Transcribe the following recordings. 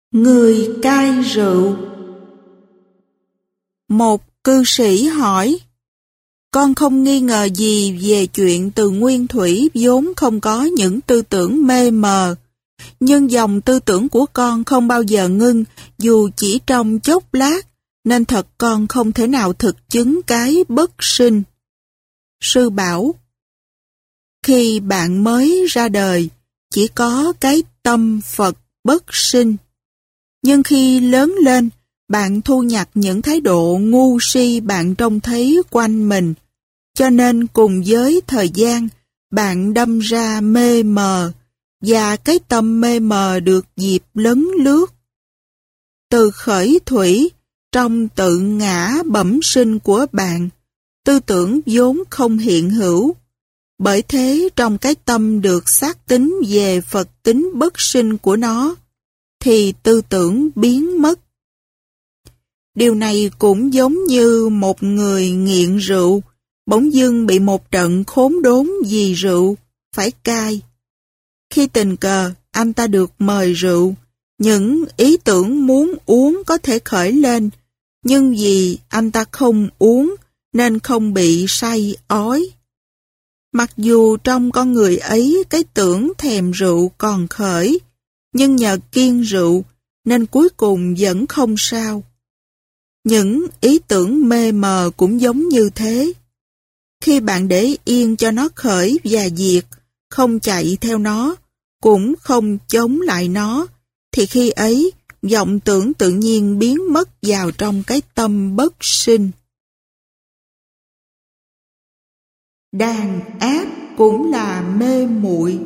Người cai rượu. Một cư sĩ hỏi: con không nghi ngờ gì về chuyện từ nguyên thủy vốn không có những tư tưởng mê mờ, nhưng dòng tư tưởng của con không bao giờ ngưng dù chỉ trong chốc lát, nên thật con không thể nào thực chứng cái bất sinh. Sư bảo: khi bạn mới ra đời, chỉ có cái tâm Phật bất sinh. Nhưng khi lớn lên, bạn thu nhặt những thái độ ngu si bạn trông thấy quanh mình, cho nên cùng với thời gian, bạn đâm ra mê mờ, và cái tâm mê mờ được dịp lấn lướt. Từ khởi thủy, trong tự ngã bẩm sinh của bạn, tư tưởng vốn không hiện hữu. Bởi thế trong cái tâm được xác tín về Phật tính bất sinh của nó, thì tư tưởng biến mất. Điều này cũng giống như một người nghiện rượu, bỗng dưng bị một trận khốn đốn vì rượu, phải cai. Khi tình cờ anh ta được mời rượu, những ý tưởng muốn uống có thể khởi lên, nhưng vì anh ta không uống nên không bị say ói. Mặc dù trong con người ấy cái tưởng thèm rượu còn khởi, nhưng nhờ kiêng rượu nên cuối cùng vẫn không sao. Những ý tưởng mê mờ cũng giống như thế. Khi bạn để yên cho nó khởi và diệt, không chạy theo nó, cũng không chống lại nó, thì khi ấy vọng tưởng tự nhiên biến mất vào trong cái tâm bất sinh. Đàn áp cũng là mê muội.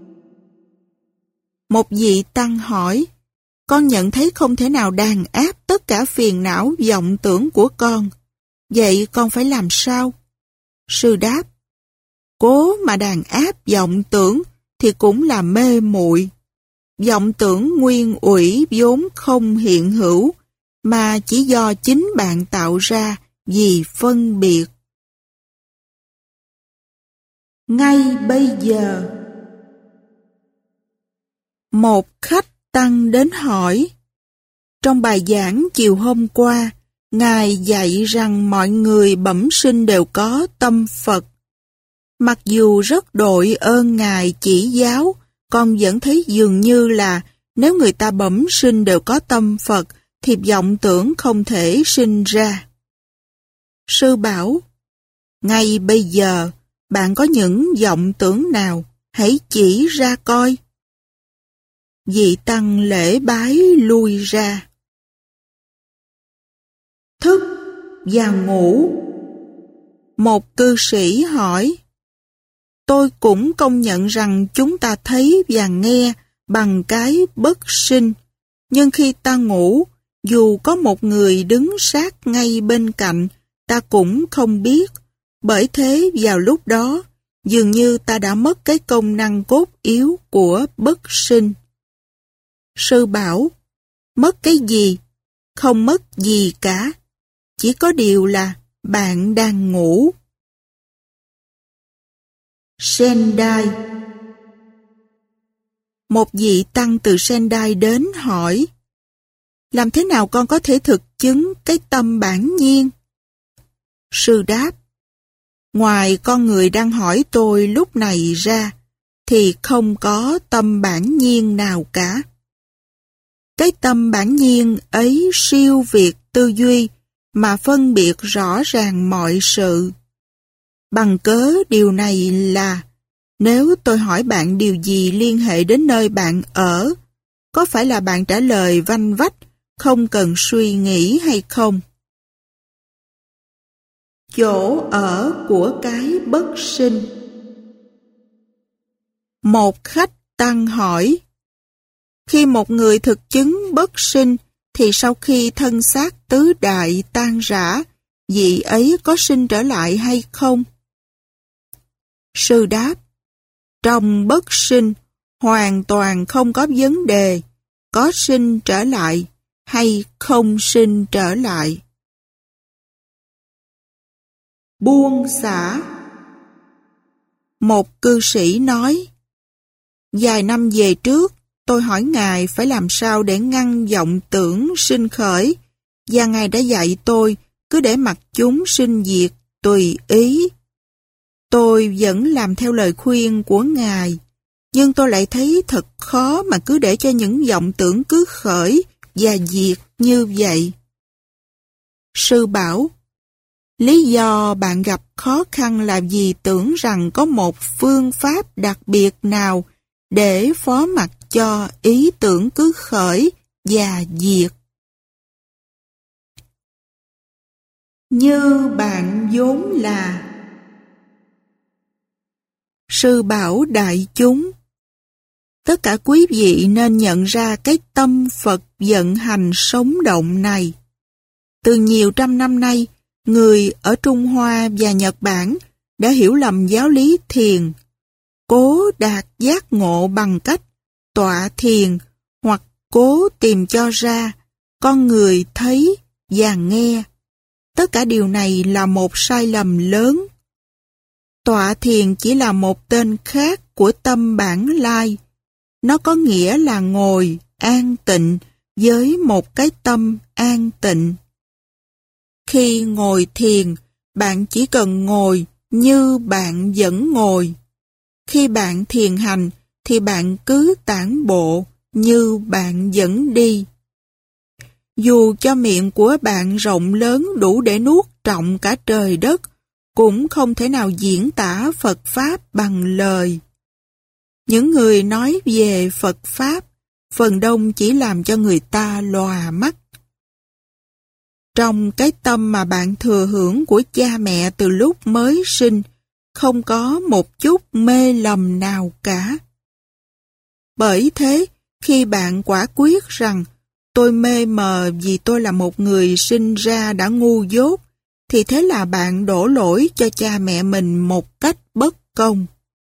Một vị tăng hỏi: con nhận thấy không thể nào đàn áp tất cả phiền não vọng tưởng của con. Vậy con phải làm sao? Sư đáp: cố mà đàn áp vọng tưởng thì cũng là mê muội. Vọng tưởng nguyên ủy vốn không hiện hữu, mà chỉ do chính bạn tạo ra vì phân biệt. Ngay bây giờ. Một khách tăng đến hỏi: trong bài giảng chiều hôm qua, Ngài dạy rằng mọi người bẩm sinh đều có tâm Phật. Mặc dù rất đội ơn Ngài chỉ giáo, con vẫn thấy dường như là nếu người ta bẩm sinh đều có tâm Phật, thì vọng tưởng không thể sinh ra. Sư bảo: ngay bây giờ, bạn có những vọng tưởng nào? Hãy chỉ ra coi. Vị tăng lễ bái lui ra. Thức và ngủ. Một cư sĩ hỏi: tôi cũng công nhận rằng chúng ta thấy và nghe bằng cái bất sinh, nhưng khi ta ngủ, dù có một người đứng sát ngay bên cạnh, ta cũng không biết. Bởi thế vào lúc đó, dường như ta đã mất cái công năng cốt yếu của bất sinh. Sư bảo: mất cái gì? Không mất gì cả. Chỉ có điều là bạn đang ngủ. Sendai. Một vị tăng từ Sendai đến hỏi: làm thế nào con có thể thực chứng cái tâm bản nhiên? Sư đáp: ngoài con người đang hỏi tôi lúc này ra, thì không có tâm bản nhiên nào cả. Cái tâm bản nhiên ấy siêu việt tư duy, mà phân biệt rõ ràng mọi sự. Bằng cớ điều này là, nếu tôi hỏi bạn điều gì liên hệ đến nơi bạn ở, có phải là bạn trả lời vanh vách, không cần suy nghĩ hay không? Chỗ ở của cái bất sinh. Một khách tăng hỏi: khi một người thực chứng bất sinh, thì sau khi thân xác tứ đại tan rã, vị ấy có sinh trở lại hay không? Sư đáp: trong bất sinh, hoàn toàn không có vấn đề, có sinh trở lại hay không sinh trở lại. Buông xả. Một cư sĩ nói: vài năm về trước, tôi hỏi Ngài phải làm sao để ngăn vọng tưởng sinh khởi, và Ngài đã dạy tôi cứ để mặc chúng sinh diệt tùy ý. Tôi vẫn làm theo lời khuyên của Ngài, nhưng tôi lại thấy thật khó mà cứ để cho những vọng tưởng cứ khởi và diệt như vậy. Sư bảo, lý do bạn gặp khó khăn là vì tưởng rằng có một phương pháp đặc biệt nào để phó mặc cho ý tưởng cứ khởi và diệt. Như bạn vốn là. Sư bảo đại chúng, tất cả quý vị nên nhận ra cái tâm Phật vận hành sống động này. Từ nhiều trăm năm nay, người ở Trung Hoa và Nhật Bản đã hiểu lầm giáo lý thiền, cố đạt giác ngộ bằng cách tọa thiền hoặc cố tìm cho ra con người thấy và nghe. Tất cả điều này là một sai lầm lớn. Tọa thiền chỉ là một tên khác của tâm bản lai. Nó có nghĩa là ngồi an tịnh với một cái tâm an tịnh. Khi ngồi thiền, bạn chỉ cần ngồi như bạn vẫn ngồi. Khi bạn thiền hành, thì bạn cứ tản bộ như bạn vẫn đi. Dù cho miệng của bạn rộng lớn đủ để nuốt trọn cả trời đất, cũng không thể nào diễn tả Phật Pháp bằng lời. Những người nói về Phật Pháp, phần đông chỉ làm cho người ta lòa mắt. Trong cái tâm mà bạn thừa hưởng của cha mẹ từ lúc mới sinh, không có một chút mê lầm nào cả. Bởi thế, khi bạn quả quyết rằng tôi mê mờ vì tôi là một người sinh ra đã ngu dốt, thì thế là bạn đổ lỗi cho cha mẹ mình một cách bất công.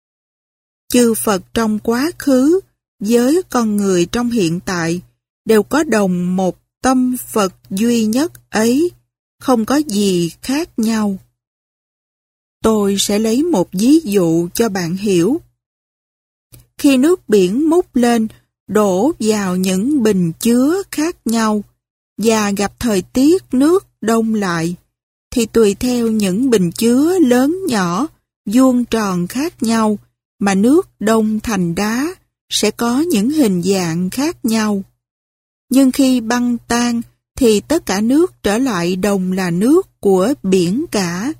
Chư Phật trong quá khứ với con người trong hiện tại đều có đồng một tâm Phật duy nhất ấy, không có gì khác nhau. Tôi sẽ lấy một ví dụ cho bạn hiểu. Khi nước biển múc lên, đổ vào những bình chứa khác nhau và gặp thời tiết nước đông lại, thì tùy theo những bình chứa lớn nhỏ, vuông tròn khác nhau mà nước đông thành đá sẽ có những hình dạng khác nhau. Nhưng khi băng tan thì tất cả nước trở lại đồng là nước của biển cả.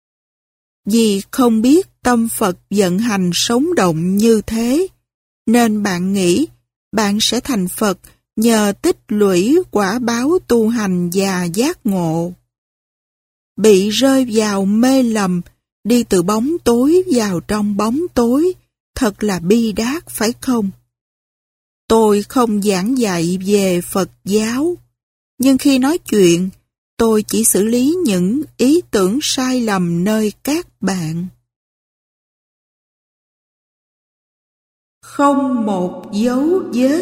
Vì không biết tâm Phật vận hành sống động như thế, nên bạn nghĩ bạn sẽ thành Phật nhờ tích lũy quả báo tu hành và giác ngộ. Bị rơi vào mê lầm, đi từ bóng tối vào trong bóng tối, thật là bi đát phải không? Tôi không giảng dạy về Phật giáo, nhưng khi nói chuyện, tôi chỉ xử lý những ý tưởng sai lầm nơi các bạn. Không một dấu vết.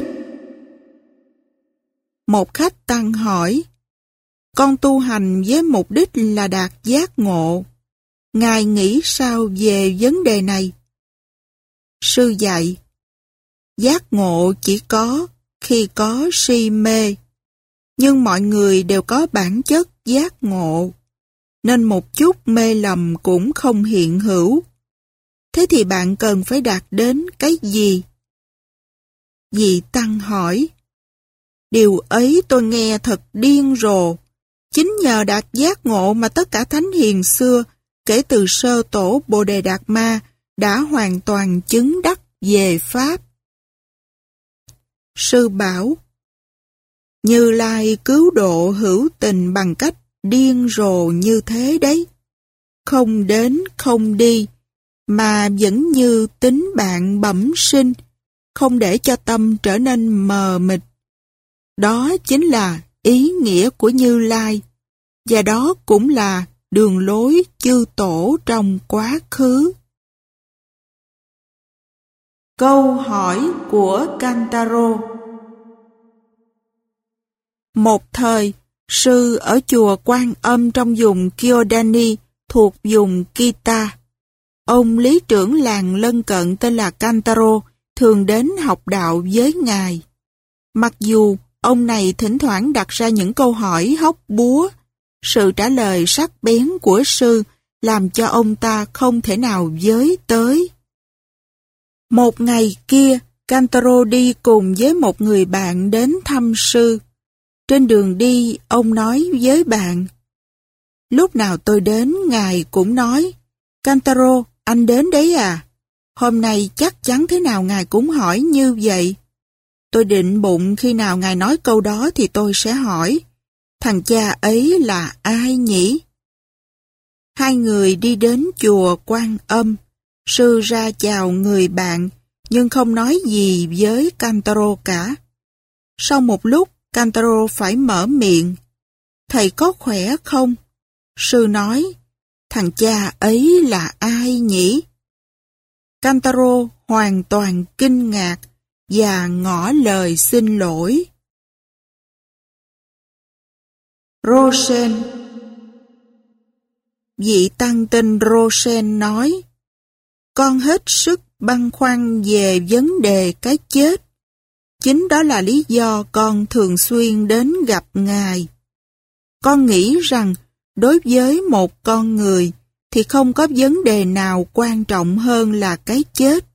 Một khách tăng hỏi, con tu hành với mục đích là đạt giác ngộ. Ngài nghĩ sao về vấn đề này? Sư dạy, giác ngộ chỉ có khi có si mê, nhưng mọi người đều có bản chất giác ngộ, nên một chút mê lầm cũng không hiện hữu. Thế thì bạn cần phải đạt đến cái gì? Vị tăng hỏi, điều ấy tôi nghe thật điên rồ. Chính nhờ đạt giác ngộ mà tất cả thánh hiền xưa, kể từ sơ tổ Bồ Đề Đạt Ma, đã hoàn toàn chứng đắc về Pháp. Sư bảo, Như Lai cứu độ hữu tình bằng cách điên rồ như thế đấy. Không đến không đi, mà vẫn như tính bạn bẩm sinh, không để cho tâm trở nên mờ mịt. Đó chính là ý nghĩa của Như Lai, và đó cũng là đường lối chư tổ trong quá khứ. Câu hỏi của Kantaro. Một thời, sư ở chùa Quan Âm trong vùng Kyodani thuộc vùng Kita. Ông lý trưởng làng lân cận tên là Kantaro thường đến học đạo với Ngài. Mặc dù ông này thỉnh thoảng đặt ra những câu hỏi hóc búa, sự trả lời sắc bén của sư làm cho ông ta không thể nào với tới. Một ngày kia, Cantaro đi cùng với một người bạn đến thăm sư. Trên đường đi, ông nói với bạn: "Lúc nào tôi đến, Ngài cũng nói, Cantaro, anh đến đấy à? Hôm nay chắc chắn thế nào Ngài cũng hỏi như vậy. Tôi định bụng khi nào Ngài nói câu đó thì tôi sẽ hỏi, thằng cha ấy là ai nhỉ?" Hai người đi đến chùa Quan Âm. Sư ra chào người bạn, nhưng không nói gì với Cantaro cả. Sau một lúc, Cantaro phải mở miệng: "Thầy có khỏe không?" Sư nói: "Thằng cha ấy là ai nhỉ?" Cantaro hoàn toàn kinh ngạc và ngỏ lời xin lỗi. Rosen. Vị tăng tên Rosen nói: "Con hết sức băn khoăn về vấn đề cái chết. Chính đó là lý do con thường xuyên đến gặp Ngài. Con nghĩ rằng đối với một con người thì không có vấn đề nào quan trọng hơn là cái chết."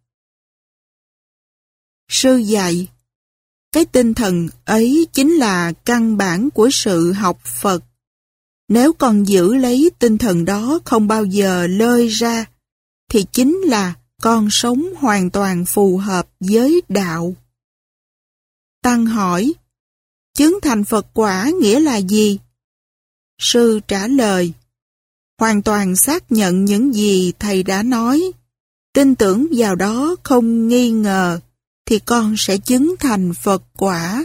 Sư dạy: "Cái tinh thần ấy chính là căn bản của sự học Phật. Nếu con giữ lấy tinh thần đó không bao giờ lơi ra, thì chính là con sống hoàn toàn phù hợp với đạo." Tăng hỏi: "Chứng thành Phật quả nghĩa là gì?" Sư trả lời: "Hoàn toàn xác nhận những gì thầy đã nói, tin tưởng vào đó không nghi ngờ, thì con sẽ chứng thành Phật quả."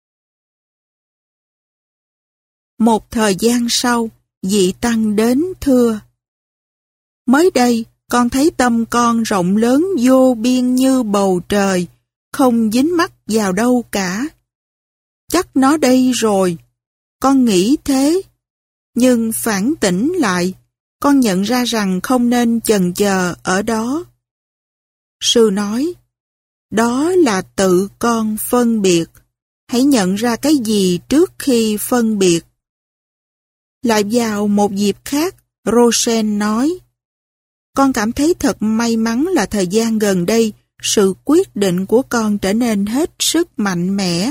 Một thời gian sau, vị tăng đến thưa: "Mới đây, con thấy tâm con rộng lớn vô biên như bầu trời, không dính mắc vào đâu cả. Chắc nó đây rồi, con nghĩ thế. Nhưng phản tỉnh lại, con nhận ra rằng không nên chần chờ ở đó." Sư nói: "Đó là tự con phân biệt. Hãy nhận ra cái gì trước khi phân biệt." Lại vào một dịp khác, Rosen nói: "Con cảm thấy thật may mắn là thời gian gần đây, sự quyết định của con trở nên hết sức mạnh mẽ."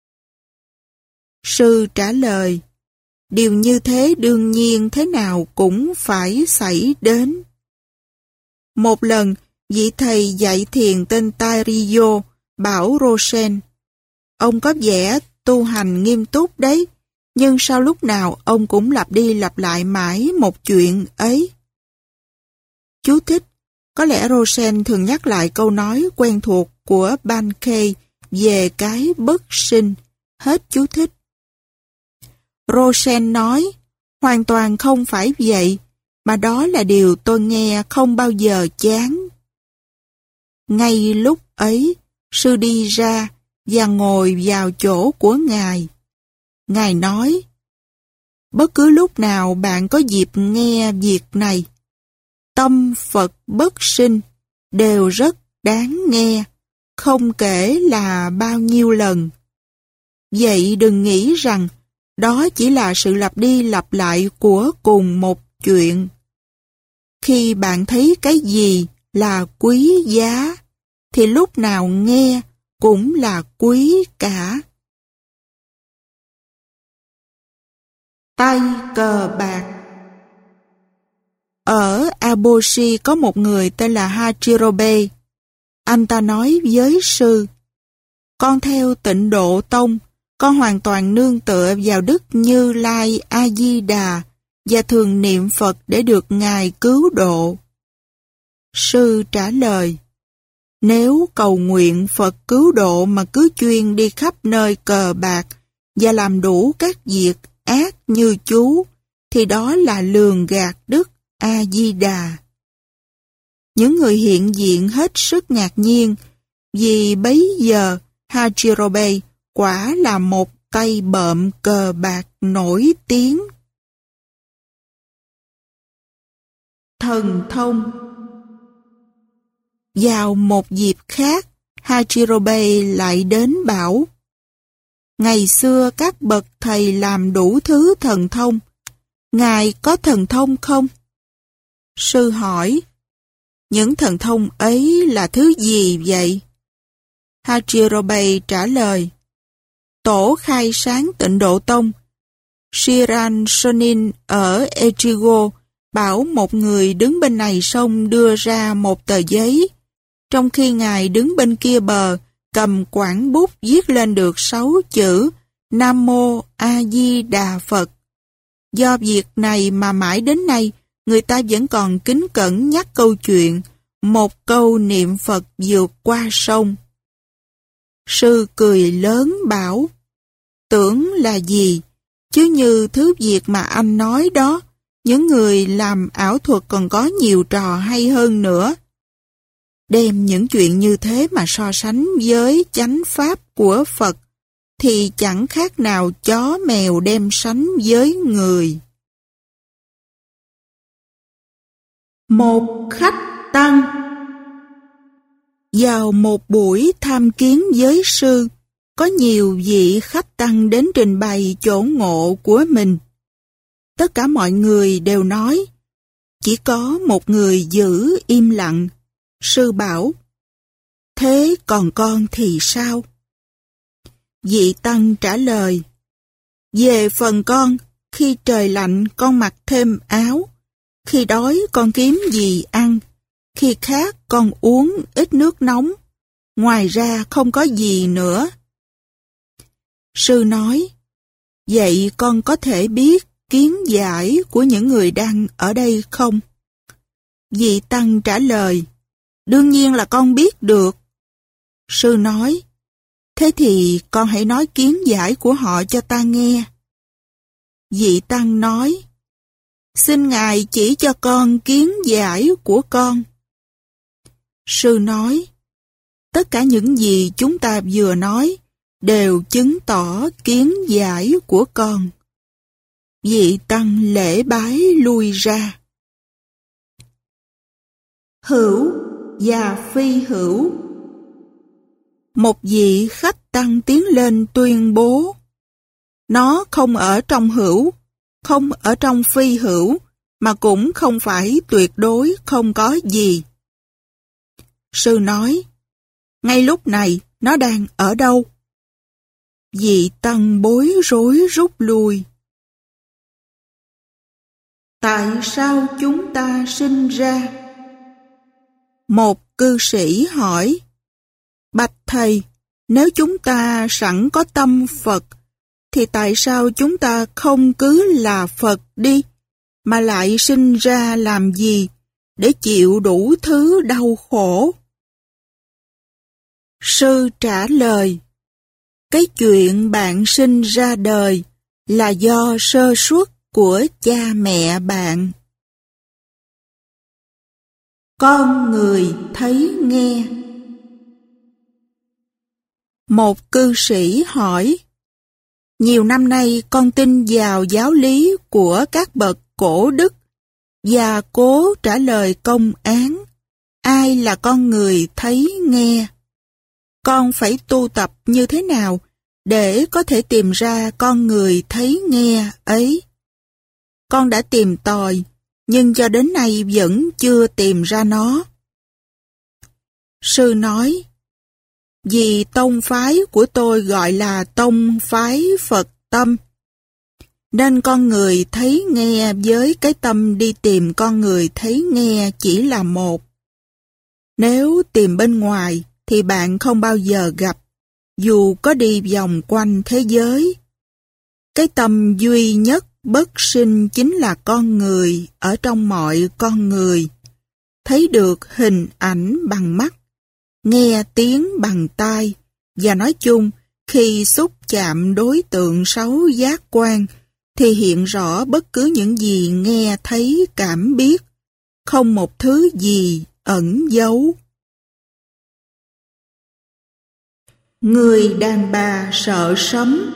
Sư trả lời: "Điều như thế đương nhiên thế nào cũng phải xảy đến." Một lần, vị thầy dạy thiền tên Tairiyo bảo Rosen: "Ông có vẻ tu hành nghiêm túc đấy, nhưng sao lúc nào ông cũng lặp đi lặp lại mãi một chuyện ấy?" Chú thích: có lẽ Rosen thường nhắc lại câu nói quen thuộc của Bankei về cái bất sinh. Hết chú thích. Rosen nói: "Hoàn toàn không phải vậy, mà đó là điều tôi nghe không bao giờ chán." Ngay lúc ấy, sư đi ra và ngồi vào chỗ của Ngài. Ngài nói: "Bất cứ lúc nào bạn có dịp nghe việc này, tâm Phật bất sinh đều rất đáng nghe, không kể là bao nhiêu lần. Vậy đừng nghĩ rằng đó chỉ là sự lặp đi lặp lại của cùng một chuyện. Khi bạn thấy cái gì là quý giá, thì lúc nào nghe cũng là quý cả." Tay cờ bạc. Ở Aboshi có một người tên là Hachirobe. Anh ta nói với sư: "Con theo Tịnh Độ Tông, con hoàn toàn nương tựa vào Đức Như Lai A Di Đà và thường niệm Phật để được Ngài cứu độ." Sư trả lời: "Nếu cầu nguyện Phật cứu độ mà cứ chuyên đi khắp nơi cờ bạc và làm đủ các việc ác như chú, thì đó là lường gạt Đức A Di Đà." Những người hiện diện hết sức ngạc nhiên, vì bấy giờ Hachirobe quả là một tay bợm cờ bạc nổi tiếng. Thần thông. Vào một dịp khác, Hachirobei lại đến bảo: ngày xưa các bậc thầy làm đủ thứ thần thông. Ngài có thần thông không? Sư hỏi: những thần thông ấy là thứ gì vậy? Hachirobei trả lời: tổ khai sáng Tịnh Độ Tông Shiran Shonin ở Echigo bảo một người đứng bên này sông đưa ra một tờ giấy, trong khi ngài đứng bên kia bờ cầm quảng bút viết lên được 6 chữ Nam Mô A Di Đà Phật. Do việc này mà mãi đến nay người ta vẫn còn kính cẩn nhắc câu chuyện một câu niệm Phật vượt qua sông. Sư cười lớn bảo: tưởng là gì? Chứ như thứ việc mà anh nói đó, những người làm ảo thuật còn có nhiều trò hay hơn nữa. Đem những chuyện như thế mà so sánh với chánh pháp của Phật thì chẳng khác nào chó mèo đem sánh với người. Một khách tăng. Vào một buổi tham kiến với sư, có nhiều vị khách tăng đến trình bày chỗ ngộ của mình. Tất cả mọi người đều nói, chỉ có một người giữ im lặng. Sư bảo: thế còn con thì sao? Vị tăng trả lời: về phần con, khi trời lạnh con mặc thêm áo, khi đói con kiếm gì ăn, khi khát con uống ít nước nóng, ngoài ra không có gì nữa. Sư nói: vậy con có thể biết kiến giải của những người đang ở đây không? Vị tăng trả lời: đương nhiên là con biết được. Sư nói: thế thì con hãy nói kiến giải của họ cho ta nghe. Vị tăng nói: xin Ngài chỉ cho con kiến giải của con. Sư nói: tất cả những gì chúng ta vừa nói đều chứng tỏ kiến giải của con. Vị tăng lễ bái lui ra. Hữu và phi hữu. Một vị khách tăng tiến lên tuyên bố: nó không ở trong hữu, không ở trong phi hữu, mà cũng không phải tuyệt đối không có gì. Sư nói: ngay lúc này nó đang ở đâu? Vị tăng bối rối rút lui. Tại sao chúng ta sinh ra? Một cư sĩ hỏi: bạch thầy, nếu chúng ta sẵn có tâm Phật, thì tại sao chúng ta không cứ là Phật đi, mà lại sinh ra làm gì để chịu đủ thứ đau khổ? Sư trả lời: cái chuyện bạn sinh ra đời là do sơ suất của cha mẹ bạn. Con người thấy nghe. Một cư sĩ hỏi: nhiều năm nay con tin vào giáo lý của các bậc cổ đức và cố trả lời công án ai là con người thấy nghe. Con phải tu tập như thế nào để có thể tìm ra con người thấy nghe ấy? Con đã tìm tòi, nhưng cho đến nay vẫn chưa tìm ra nó. Sư nói: vì tông phái của tôi gọi là tông phái Phật tâm, nên con người thấy nghe với cái tâm đi tìm con người thấy nghe chỉ là một. Nếu tìm bên ngoài thì bạn không bao giờ gặp, dù có đi vòng quanh thế giới. Cái tâm duy nhất bất sinh chính là con người ở trong mọi con người. Thấy được hình ảnh bằng mắt, nghe tiếng bằng tai, và nói chung, khi xúc chạm đối tượng 6 giác quan, thì hiện rõ bất cứ những gì nghe thấy cảm biết, không một thứ gì ẩn giấu. Người đàn bà sợ sấm.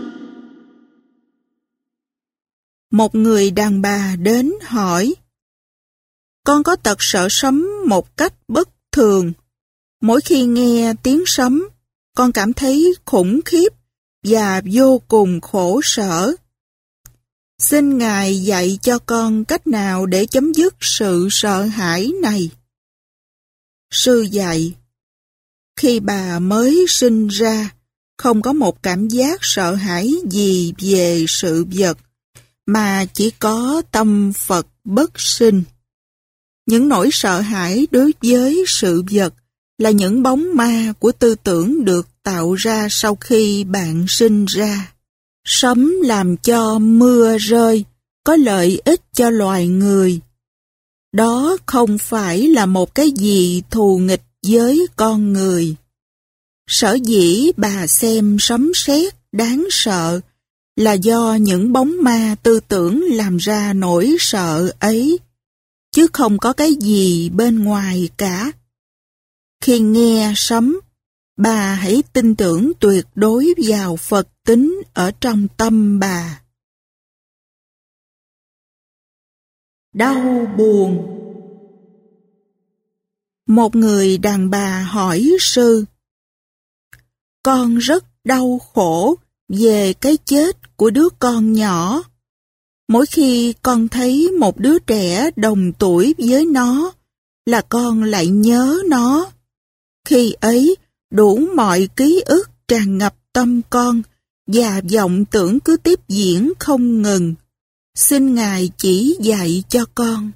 Một người đàn bà đến hỏi: con có tật sợ sấm một cách bất thường. Mỗi khi nghe tiếng sấm, con cảm thấy khủng khiếp và vô cùng khổ sở. Xin Ngài dạy cho con cách nào để chấm dứt sự sợ hãi này. Sư dạy, khi bà mới sinh ra, không có một cảm giác sợ hãi gì về sự vật, mà chỉ có tâm Phật bất sinh. Những nỗi sợ hãi đối với sự vật là những bóng ma của tư tưởng được tạo ra sau khi bạn sinh ra. Sấm làm cho mưa rơi, có lợi ích cho loài người. Đó không phải là một cái gì thù nghịch với con người. Sở dĩ bà xem sấm sét đáng sợ là do những bóng ma tư tưởng làm ra nỗi sợ ấy, chứ không có cái gì bên ngoài cả. Khi nghe sấm, bà hãy tin tưởng tuyệt đối vào Phật tính ở trong tâm bà. Đau buồn. Một người đàn bà hỏi sư, con rất đau khổ về cái chết của đứa con nhỏ. Mỗi khi con thấy một đứa trẻ đồng tuổi với nó, là con lại nhớ nó. Khi ấy, đủ mọi ký ức tràn ngập tâm con, và vọng tưởng cứ tiếp diễn không ngừng. Xin Ngài chỉ dạy cho con.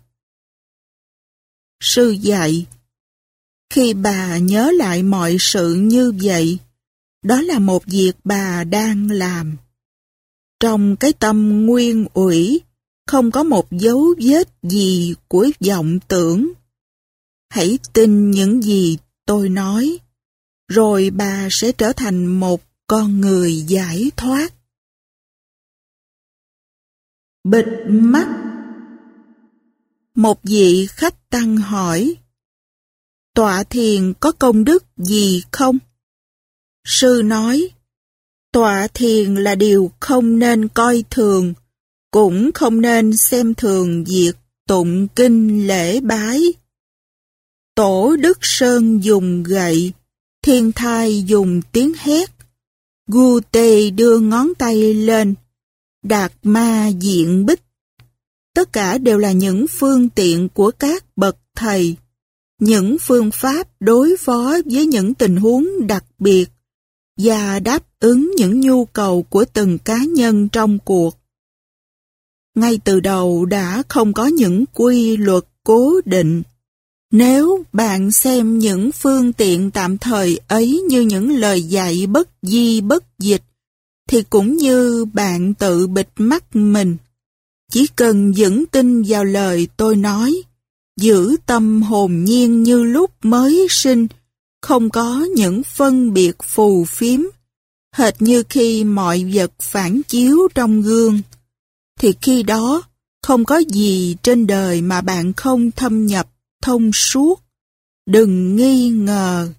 Sư dạy, khi bà nhớ lại mọi sự như vậy, đó là một việc bà đang làm. Trong cái tâm nguyên ủy, không có một dấu vết gì của vọng tưởng. Hãy tin những gì tôi nói, rồi bà sẽ trở thành một con người giải thoát. Bịt mắt. Một vị khách tăng hỏi, tọa thiền có công đức gì không? Sư nói, tọa thiền là điều không nên coi thường, cũng không nên xem thường việc tụng kinh lễ bái. Tổ Đức Sơn dùng gậy, Thiên Thai dùng tiếng hét, Gu Tê đưa ngón tay lên, Đạt Ma diện bích. Tất cả đều là những phương tiện của các bậc thầy, những phương pháp đối phó với những tình huống đặc biệt và đáp ứng những nhu cầu của từng cá nhân trong cuộc. Ngay từ đầu đã không có những quy luật cố định. Nếu bạn xem những phương tiện tạm thời ấy như những lời dạy bất di bất dịch, thì cũng như bạn tự bịt mắt mình. Chỉ cần vững tin vào lời tôi nói, giữ tâm hồn nhiên như lúc mới sinh, không có những phân biệt phù phiếm, hệt như khi mọi vật phản chiếu trong gương, thì khi đó không có gì trên đời mà bạn không thâm nhập thông suốt. Đừng nghi ngờ.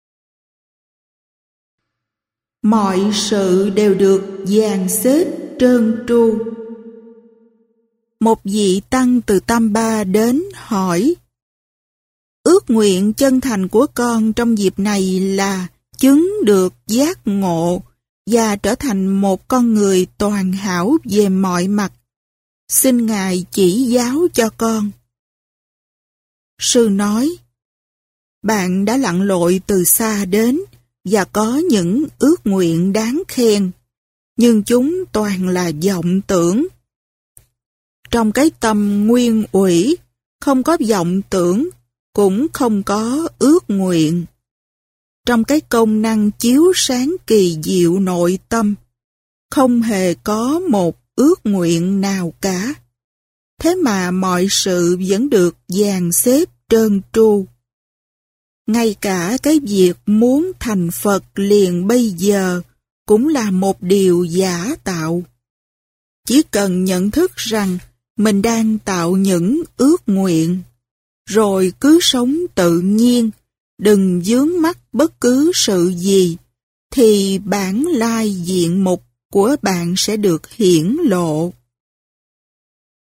Mọi sự đều được dàn xếp trơn tru. Một vị tăng từ Tam Ba đến hỏi, ước nguyện chân thành của con trong dịp này là chứng được giác ngộ và trở thành một con người toàn hảo về mọi mặt. Xin Ngài chỉ giáo cho con. Sư nói, bạn đã lặn lội từ xa đến và có những ước nguyện đáng khen, nhưng chúng toàn là vọng tưởng. Trong cái tâm nguyên ủy, không có vọng tưởng, cũng không có ước nguyện. Trong cái công năng chiếu sáng kỳ diệu nội tâm, không hề có một ước nguyện nào cả. Thế mà mọi sự vẫn được dàn xếp trơn tru. Ngay cả cái việc muốn thành Phật liền bây giờ cũng là một điều giả tạo. Chỉ cần nhận thức rằng mình đang tạo những ước nguyện, rồi cứ sống tự nhiên, đừng vướng mắc bất cứ sự gì, thì bản lai diện mục của bạn sẽ được hiển lộ.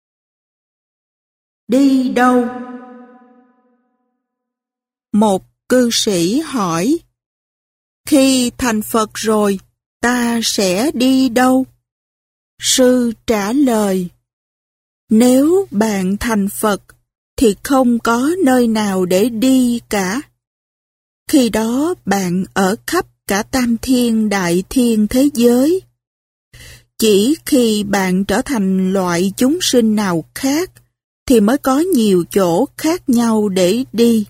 Đi đâu? Một cư sĩ hỏi: Khi thành Phật rồi, ta sẽ đi đâu? Sư trả lời: Nếu bạn thành Phật, thì không có nơi nào để đi cả. Khi đó bạn ở khắp cả tam thiên đại thiên thế giới. Chỉ khi bạn trở thành loại chúng sinh nào khác, thì mới có nhiều chỗ khác nhau để đi.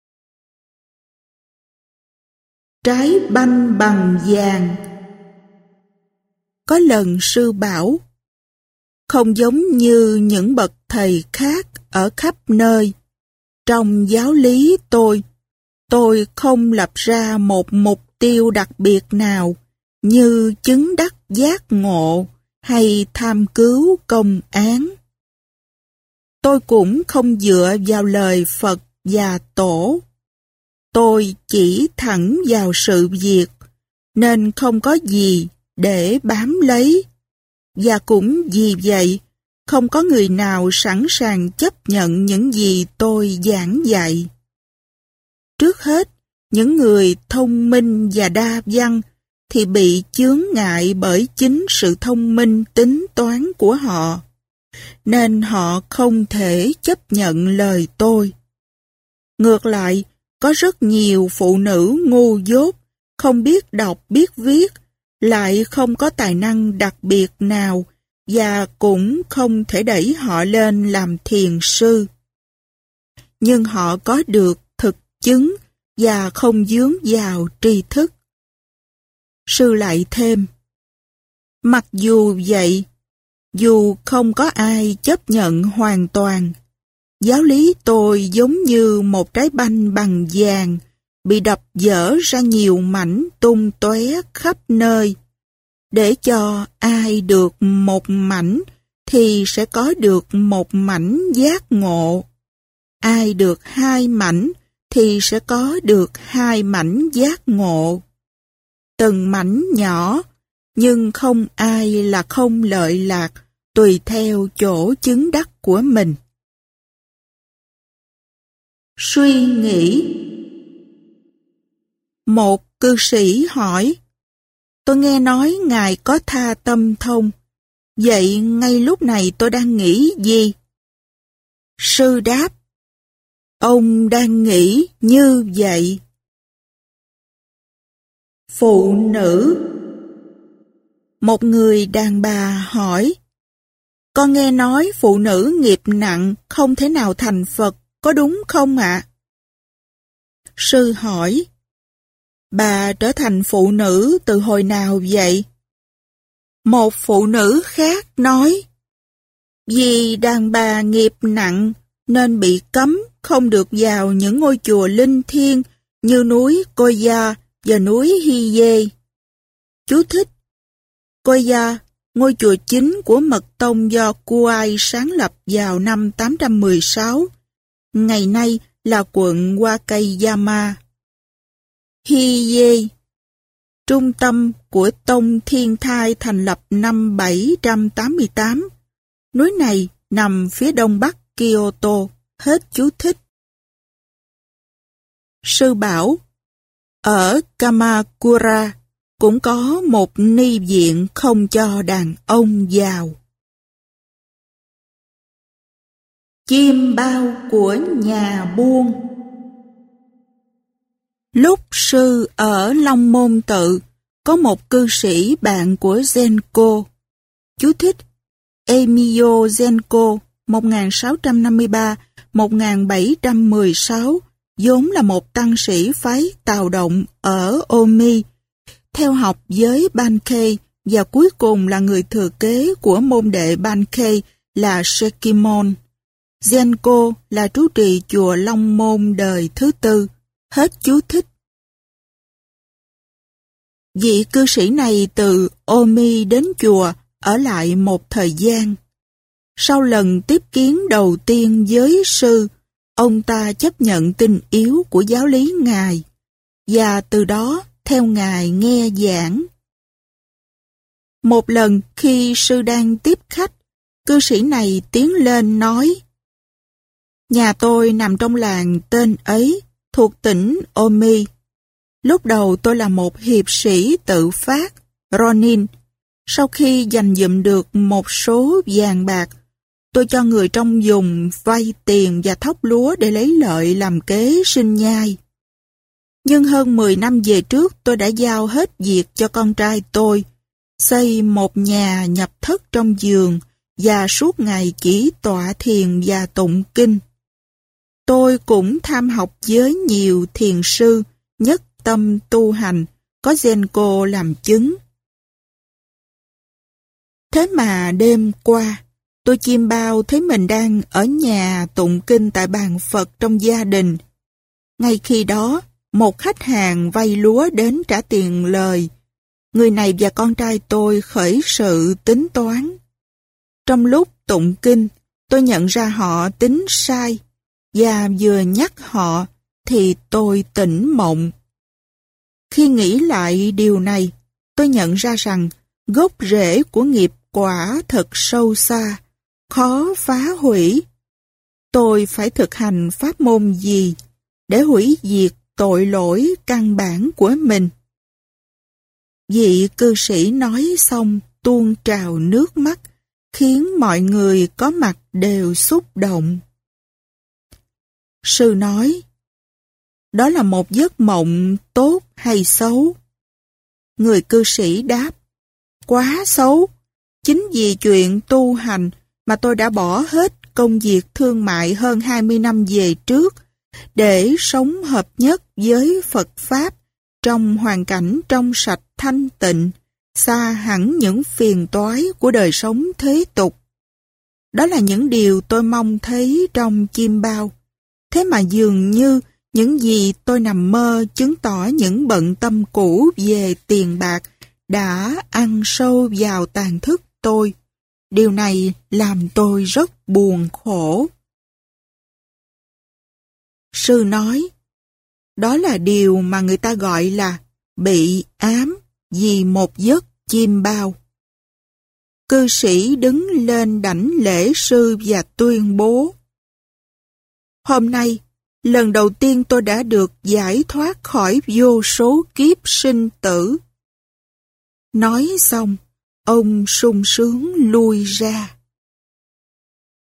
Trái banh bằng vàng. Có lần sư bảo: Không giống như những bậc thầy khác ở khắp nơi, trong giáo lý tôi không lập ra một mục tiêu đặc biệt nào như chứng đắc giác ngộ hay tham cứu công án. Tôi cũng không dựa vào lời Phật và Tổ. Tôi chỉ thẳng vào sự việc, nên không có gì để bám lấy. Và cũng vì vậy, không có người nào sẵn sàng chấp nhận những gì tôi giảng dạy. Trước hết, những người thông minh và đa văn thì bị chướng ngại bởi chính sự thông minh tính toán của họ, nên họ không thể chấp nhận lời tôi. Ngược lại, có rất nhiều phụ nữ ngu dốt, không biết đọc biết viết, lại không có tài năng đặc biệt nào và cũng không thể đẩy họ lên làm thiền sư. Nhưng họ có được thực chứng và không dướng vào tri thức. Sư lại thêm: Mặc dù vậy, dù không có ai chấp nhận hoàn toàn, giáo lý tôi giống như một trái banh bằng vàng bị đập dở ra nhiều mảnh tung tóe khắp nơi. Để cho ai được một mảnh thì sẽ có được một mảnh giác ngộ. Ai được hai mảnh thì sẽ có được hai mảnh giác ngộ. Từng mảnh nhỏ, nhưng không ai là không lợi lạc, tùy theo chỗ chứng đắc của mình. Suy nghĩ. Một cư sĩ hỏi: Tôi nghe nói Ngài có tha tâm thông. Vậy ngay lúc này tôi đang nghĩ gì? Sư đáp: Ông đang nghĩ như vậy. Phụ nữ. Một người đàn bà hỏi: Con nghe nói phụ nữ nghiệp nặng không thể nào thành Phật, có đúng không ạ? Sư hỏi: Bà trở thành phụ nữ từ hồi nào vậy? Một phụ nữ khác nói: Vì đàn bà nghiệp nặng nên bị cấm không được vào những ngôi chùa linh thiêng như núi Koya và núi Hiye. Chú thích: Koya, ngôi chùa chính của Mật tông do Kuai sáng lập vào năm 816, ngày nay là quận Wakayama. Hiye, trung tâm của tông Thiên Thai thành lập năm 788. Núi này nằm phía đông bắc Kyoto. Hết chú thích. Sư bảo: Ở Kamakura cũng có một ni viện không cho đàn ông vào. Chim bao của nhà buôn. Lúc sư ở Long Môn Tự, có một cư sĩ bạn của Zenko. Chú thích: Emio Zenko 1653-1716, vốn là một tăng sĩ phái Tào Động ở Omi, theo học với Bankei và cuối cùng là người thừa kế của môn đệ Bankei là Sekimon. Zenko là trú trì chùa Long Môn đời thứ tư. Hết chú thích. Vị cư sĩ này từ Omi đến chùa ở lại một thời gian. Sau lần tiếp kiến đầu tiên với sư, ông ta chấp nhận tình yếu của giáo lý Ngài, và từ đó theo Ngài nghe giảng. Một lần khi sư đang tiếp khách, cư sĩ này tiến lên nói: Nhà tôi nằm trong làng tên ấy, thuộc tỉnh Omi. Lúc đầu tôi là một hiệp sĩ tự phát, Ronin. Sau khi dành dụm được một số vàng bạc, tôi cho người trong vùng vay tiền và thóc lúa để lấy lợi làm kế sinh nhai. Nhưng hơn 10 năm về trước tôi đã giao hết việc cho con trai tôi, xây một nhà nhập thất trong vườn và suốt ngày chỉ tọa thiền và tụng kinh. Tôi cũng tham học với nhiều thiền sư, nhất tâm tu hành, có Zenko làm chứng. Thế mà đêm qua, tôi chiêm bao thấy mình đang ở nhà tụng kinh tại bàn Phật trong gia đình. Ngay khi đó, một khách hàng vay lúa đến trả tiền lời. Người này và con trai tôi khởi sự tính toán. Trong lúc tụng kinh, tôi nhận ra họ tính sai, và vừa nhắc họ thì tôi tỉnh mộng. Khi nghĩ lại điều này, tôi nhận ra rằng gốc rễ của nghiệp quả thật sâu xa, khó phá hủy. Tôi phải thực hành pháp môn gì để hủy diệt tội lỗi căn bản của mình? Vị cư sĩ nói xong tuôn trào nước mắt, khiến mọi người có mặt đều xúc động. Sư nói, đó là một giấc mộng tốt hay xấu? Người cư sĩ đáp, quá xấu. Chính vì chuyện tu hành mà tôi đã bỏ hết công việc thương mại hơn 20 năm về trước để sống hợp nhất với Phật Pháp trong hoàn cảnh trong sạch thanh tịnh, xa hẳn những phiền toái của đời sống thế tục. Đó là những điều tôi mong thấy trong chiêm bao. Thế mà dường như những gì tôi nằm mơ chứng tỏ những bận tâm cũ về tiền bạc đã ăn sâu vào tàn thức tôi. Điều này làm tôi rất buồn khổ. Sư nói, đó là điều mà người ta gọi là bị ám vì một giấc chiêm bao. Cư sĩ đứng lên đảnh lễ sư và tuyên bố, hôm nay, lần đầu tiên tôi đã được giải thoát khỏi vô số kiếp sinh tử. Nói xong, ông sung sướng lui ra.